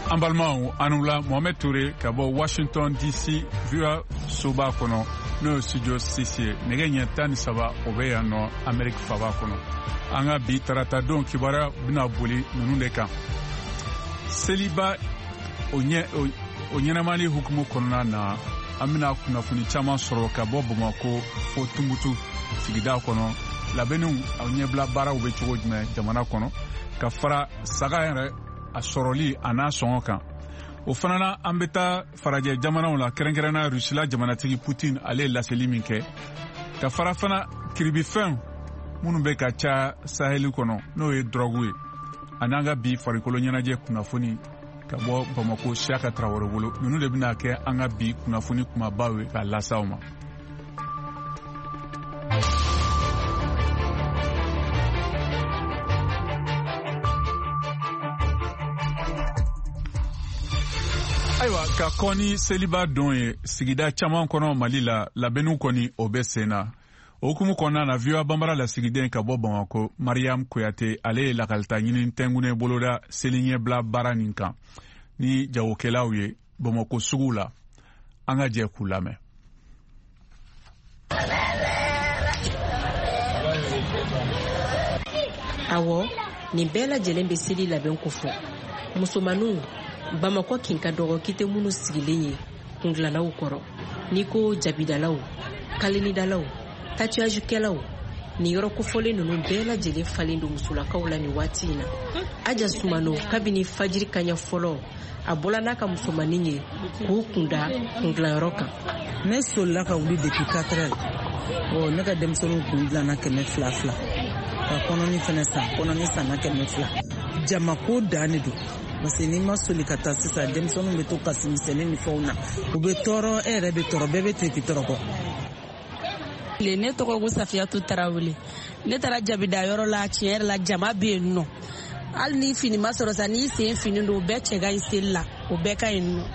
An balimaw an la Mohamed Touré ka bɔ Washington DC VOA soba kɔnɔ n'o ye studio 6 ye nɛgɛ ɲɛ 13 o bɛ yan nɔ Amérique faba kɔnɔ. An ka bi tarata don kibaruya bɛna boli ninnu de kan. Seliba o ɲɛnamali hukumu kɔnɔna na an bɛna kunnafoni caman sɔrɔ ka bɔ Bamakɔ fo Tunbutu sigida kɔnɔ. Labɛnniw a ɲɛbila baaraw bɛ cogo jumɛn jamana kɔnɔ ka fara saga yɛrɛ a sɔrɔli a n'a sɔngɔ kan. O fana na an bɛ taa farajɛ jamanaw la kɛrɛnkɛrɛnna Rusila jamanatigi Putin ale ye laseli min kɛ ka fara fana kiribifɛn minnu bɛ ka ca Saheli kɔnɔ n'o ye drogue ye. Ani an ka bi farikolo ɲɛnajɛ kunnafoni ka bɔ Bamakɔ Siyaka Tarawele bolo ninnu de bɛna kɛ an ka bi kunnafoni kumabaw ye k'a lase aw ma. Ayiwa ka kɔni seliba don ye sigida caman kɔnɔ Mali la labɛnniw kɔni o bɛ sen na. O hukumu kɔnɔna na VOA banbara lasigiden ka bɔ Bamakɔ Mariam Kuyate ale ye lakalita ɲini tɛngunen boloda seli ɲɛbila baara nin kan ni jagokɛlaw ye Bamakɔ sugu la. An ka jɛ k'u lamɛn. Awɔ, nin bɛɛ lajɛlen bɛ seli labɛn ko fɔ. Musomaninw Bamakɔ kin ka dɔgɔ kite minnu sigilen ye kunglalaw kɔrɔ. Ni ko jabidalaw, kalenidalaw, tatouage-kɛlaw, ni yɔrɔ kofɔlen ninnu bɛɛ lajɛlen falen don musolakaw la ni waati in na. Aja Sumano kabini fajiri kaɲɛ fɔlɔ a bɔla n'a ka musomanin ye k'u kunda kunglayɔrɔ kan. Ne solila ka wuli depuis 4 heures. Ne ka denmisɛnninw kun dilanna 200 ka kɔnɔni fɛnɛ san kɔnɔni sanna 200. Jamako dan de don. Parce que ni ma soli ka taa sisan denmisɛnninw bɛ to kasi misɛnnin ni fɛnw na u bɛ tɔɔrɔ e yɛrɛ bɛ tɔɔrɔ bɛɛ bɛ to tɔɔrɔ kɔ. Ne tɔgɔ ko Safiyatu Tarawele. Ne taara jabida yɔrɔ la tiɲɛ yɛrɛ la jama bɛ yen nɔ. Hali ni fini ma sɔrɔ sa ni sen fini don o bɛɛ cɛ ka ɲi seli la o bɛɛ ka ɲi nɔ.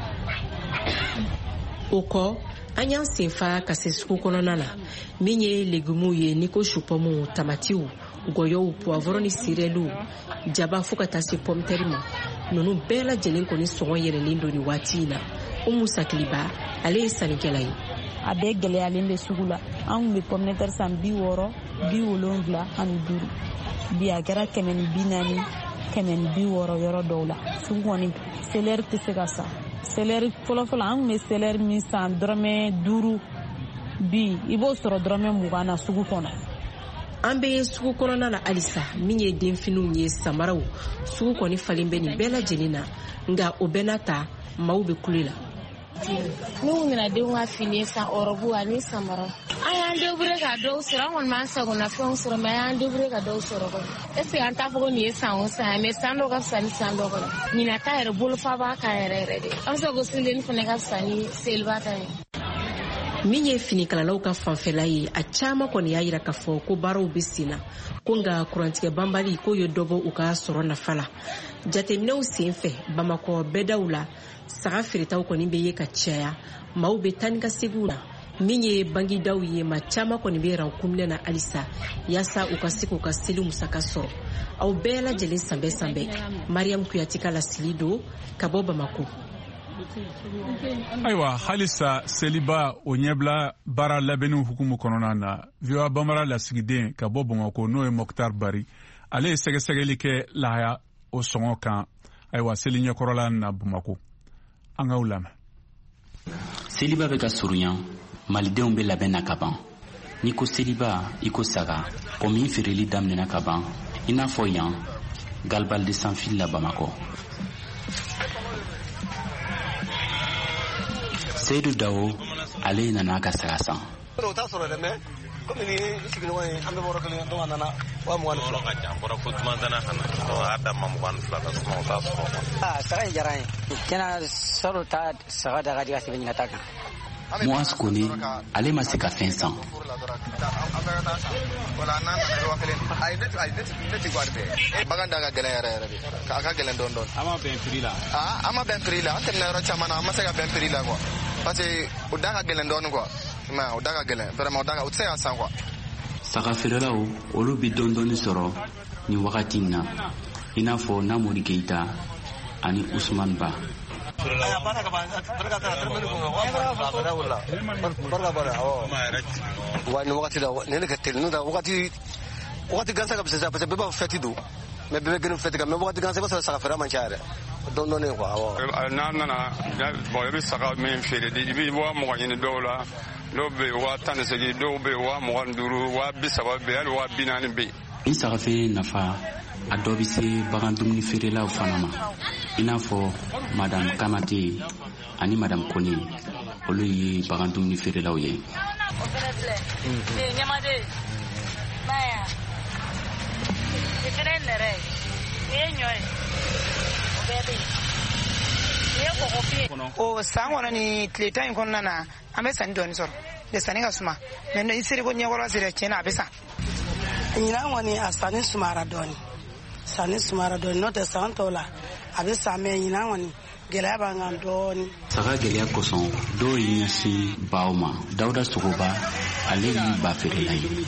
O kɔ an y'an senfa ka se sugu kɔnɔna la min ye légumes ye ni ko supɔmu tamatiw gɔyɔw poivron ni sirɛliw jaba fo ka taa se pomme de terre ma ninnu bɛɛ lajɛlen kɔni sɔngɔ yɛlɛlen don nin waati in na. Umu Sakiliba ale ye sannikɛla ye. A bɛɛ gɛlɛyalen bɛ sugu la. An kun bɛ pomme de terre san 60, 70 ani 5. Bi a kɛra 140, 160 yɔrɔ dɔw la. Sugu kɔni céleri tɛ se ka san. Céleri fɔlɔfɔlɔ an kun bɛ céleri min san dɔrɔmɛ 5 bi i b'o sɔrɔ dɔrɔmɛ 20 na sugu kɔnɔ. An bɛ sugu kɔnɔna la halisa min ye denfiniw ye samaraw sugu kɔni falen bɛ nin bɛɛ lajɛlen na nka o bɛɛ n'a ta maaw bɛ kule la. Ne nana denw ka fini san ɔrɔbu ani samara. An y'an débrouiller ka dɔw sɔrɔ an kɔni m'an sagona fɛnw sɔrɔ mais an y'an débrouiller ka dɔw sɔrɔ kɔni. Est ce que an t'a fɔ ko nin ye san o san mais san dɔ ka fisa ni san dɔ kɔnɔ. Ɲinan ta yɛrɛ bolofa b'a kan yɛrɛ yɛrɛ de. An bɛ se ko seleni fana ka fisa ni seliba ta ye. Min ye finikalalaw ka fanfɛla ye a caman kɔni y'a jira k'a fɔ ko baaraw bɛ sen na ko nka kurantigɛ banbali k'o ye dɔ bɔ u ka sɔrɔ nafa la. Jateminɛw senfɛ Bamakɔ bɛdaw la saga feeretaw kɔni bɛ ye ka caya maaw bɛ taa ni ka seginw na min ye bangidaw ye maa caman kɔni bɛ rankunminɛ na halisa yaasa u ka se k'u ka seli musaka sɔrɔ. Aw bɛɛ lajɛlen sanbɛ Mariam Kuyate ka lasili don ka bɔ Bamakɔ. Ayiwa halisa seliba o ɲɛbila baara labɛnniw hukumu kɔnɔna na VOA banbara lasigiden ka bɔ Bamakɔ n'o ye Mokhtar Bari ale ye sɛgɛsɛgɛli kɛ lahaya o sɔngɔ kan ayiwa seli ɲɛkɔrɔla na Bamakɔ. An k'aw lamɛn. Seliba bɛ ka surunya malidenw bɛ labɛn na ka ban. Ni ko seliba i ko saga komi feereli daminɛna ka ban i n'a fɔ yan Galbal de Sanfil la Bamakɔ. Seydou Dawo ale nana ka saga san. Muas Kone ale ma se ka fɛn san. Bagan da ka gɛlɛn yɛrɛ de a ka gɛlɛn dɔɔni. An ma bɛn prix la. An ma bɛn prix la an tɛmɛna yɔrɔ caman na an ma se ka bɛn prix la quoi parce que o da ka gɛlɛn dɔɔni quoi mais o da ka gɛlɛn vraiment o da ka o tɛ se ka san quoi. Saga feerelaw olu bi dɔɔni sɔrɔ ni wagati in na i n'a fɔ Namori Keita ani Usman Ba. wakati gansa ka bisa parce que beba feti do mais bebe gën feti ka mais wakati gansa ba sa fera man chaare don don ko awo na bo yiri saka men fere di bi wa mo ngani dola do be wa tan segi do be wa mo nganduru wa bisaba be al wa binani be in saka fe nafa a dɔ bɛ se bagan dumuni feerelaw fana ma i n'a fɔ madame Kamate ani madame Kone olu ye bagan dumuni feerelaw ye. o san kɔnɔ ni tile tan in kɔnɔna na an bɛ sanni dɔɔni sɔrɔ de sanni ka suma mais i seri ko ɲɛkɔrɔ sera tiɲɛ na a bɛ san. ɲinan kɔni a sanni sumara dɔɔni n'o tɛ san tɔw la a bɛ san mɛ ɲinan kɔni gɛlɛya b'an kan dɔɔni. Saga gɛlɛya kosɔn dɔw ye ɲɛsin baw ma. Dawuda Sogoba ale ye ba feerela ye.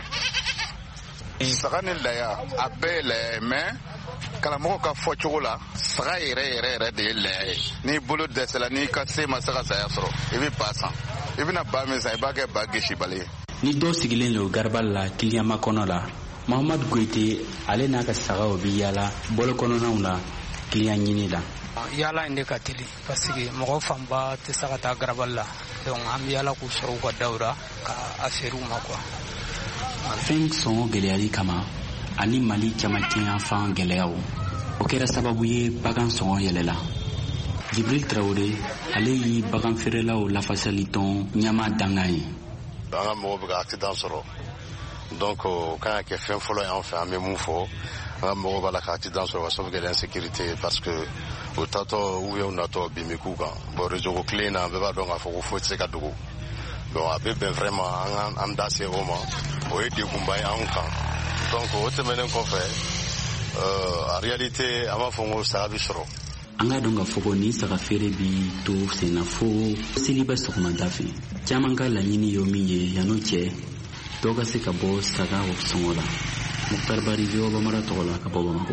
Saga ni laya a bɛɛ ye laya mais karamɔgɔ ka fɔ cogo la saga yɛrɛ de ye laya ye. N'i bolo dɛsɛla n'i ka se ma se ka saya sɔrɔ i bɛ ba san i bɛna ba min san i b'a kɛ ba gesibali ye. Ni dɔw sigilen don garabali la Kiliyama kɔnɔ la Mahamadu Goyite ale n'a ka sagaw bɛ yaala bɔlɔ kɔnɔnaw la kiliyan ɲini la. Yaala in de ka teli parce que mɔgɔ fanba tɛ se ka taa garabali la donc an bɛ yaala k'u sɔrɔ u ka daw la ka a feere u ma quoi. Fɛn sɔngɔ gɛlɛyali kama ani Mali camancɛ yanfan gɛlɛyaw o kɛra sababu ye bagan sɔngɔ yɛlɛla. Jibril Traoré ale ye bagan feerelaw lafasali tɔn ɲɛma dangan ye. An ka mɔgɔw bɛ ka accident sɔrɔ donc kan ka kɛ fɛn fɔlɔ y'an fɛ an bɛ mun fɔ an ka mɔgɔw b'a la ka accident sɔrɔ ka sababu kɛ insécurité parce que o tatɔ ou bien u natɔ bin bɛ k'u kan bon réseau ko tile in na bɛɛ b'a dɔn k'a fɔ ko foyi tɛ se ka dogo donc a bɛ bɛn vraiment an da se o ma o ye degunba ye anw kan donc o tɛmɛnen kɔfɛ en réalité an b'a fɔ ko saga bɛ sɔrɔ. An ka dɔn ka fɔ ko ni saga feere bi to senna fo seliba sɔgɔmada fɛ caman ka laɲini ye min ye yan'o cɛ dɔw ka se ka bɔ saga sɔngɔ la. Muktar Bari Jooba mara tɔgɔ la ka bɔ Bamako.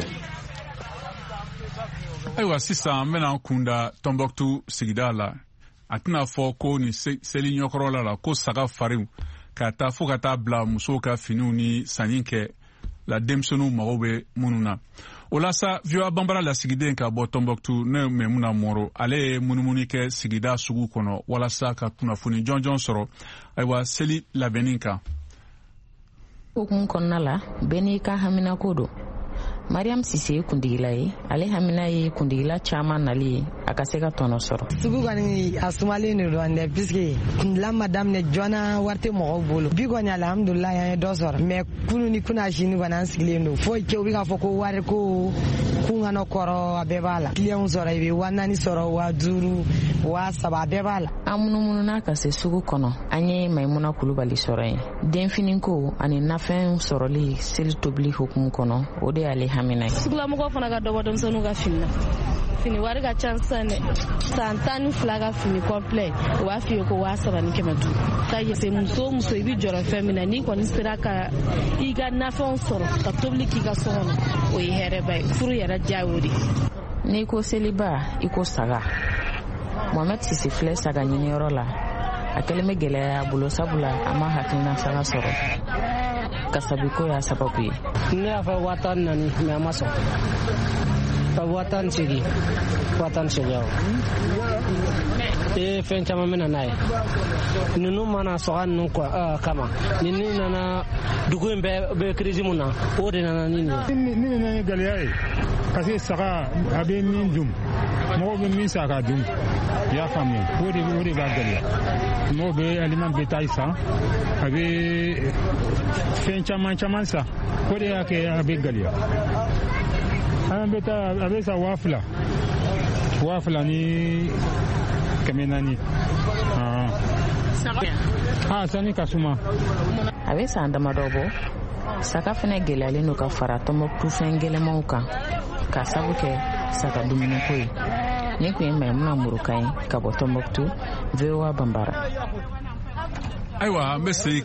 Ayiwa sisan an bɛna kunda Tɔnbɔkutu sigida la a tɛna fɔ ko ni seli ɲɛkɔrɔla la ko saga fariw ka taa fo ka taa bila musow ka finiw ni sanni kɛ la denmisɛnninw mago bɛ minnu na. O la sa VOA Banbara lasigiden ka bɔ Tɔnbɔkutu ne Memuna Moro ale ye munumunu kɛ sigida sugu kɔnɔ walasa ka kunnafoni jɔnjɔn sɔrɔ ayiwa seli labɛnni kan. Hukumu kɔnɔna la bɛɛ n'i ka hamina ko don. Mariam Sise ye kundigila ye ale hamina ye kundigila caman nali ye a ka se ka tɔnɔ sɔrɔ. Sugu kɔni a sumalen de don dɛ puisque kundila ma daminɛ joona wari tɛ mɔgɔw bolo bi kɔni alhamdulilayi an ye dɔ sɔrɔ mais kunu ni kuna sini kɔni an sigilen don foyi cɛw bɛ k'a fɔ ko wari ko kun kana kɔrɔ a bɛɛ b'a la client sɔrɔ i bɛ 4,000 sɔrɔ 5,000 7,000 a bɛɛ b'a la. An munumununa ka se sugu kɔnɔ an ye Maimuna Kulubali sɔrɔ yen denfini ko ani nafɛn sɔrɔli seli tobili hukumu kɔnɔ o de y'ale hamina ye. Sugulamɔgɔw fana ka dɔbɔ denmisɛnninw ka fini na fini wari ka ca sisan dɛ san 12 ka fini complet o b'a f'i ye ko 7,500 ta se muso muso i bɛ jɔrɔ fɛn min na n'i kɔni sera ka i ka nafɛnw sɔrɔ ka tobili k'i ka so kɔnɔ o ye hɛrɛba ye furu yɛrɛ diya o de. N'i ko seliba i ko saga Mohamed Sisi filɛ saga ɲiniyɔrɔ la a kɛlen bɛ gɛlɛya a bolo sabula a ma hakilina saga sɔrɔ kasabiko y'a sababu ye. Ne y'a fɔ 4,000 mais a ma sɔn ka 8,000 awɔ fɛn caman bɛ na n'a ye ninnu mana sɔgɔ ninnu kama ni nana dugu in bɛɛ crise mun na o de nana ni nin ni nana ni gɛlɛya ye parce que saga a bɛ min dun mɔgɔw bɛ min san ka dun i y'a faamuya o de b'a gɛlɛya mɔgɔw bɛ aliment bétail san a bɛ fɛn caman san o de y'a kɛ a bɛ gɛlɛya an bɛ taa a bɛ san 2,000 ni 400 sani ka suma a bɛ san damadɔ bɔ saga fɛnɛ gɛlɛyalen don ka fara Tɔnbɔkutu fɛn gɛlɛmanw kan ka sabu kɛ saga dumuniko ye. Ne kun ye Maimuna Moro ka bɔ Tɔnbɔkutu VOA Banbara. Ayiwa an bɛ segin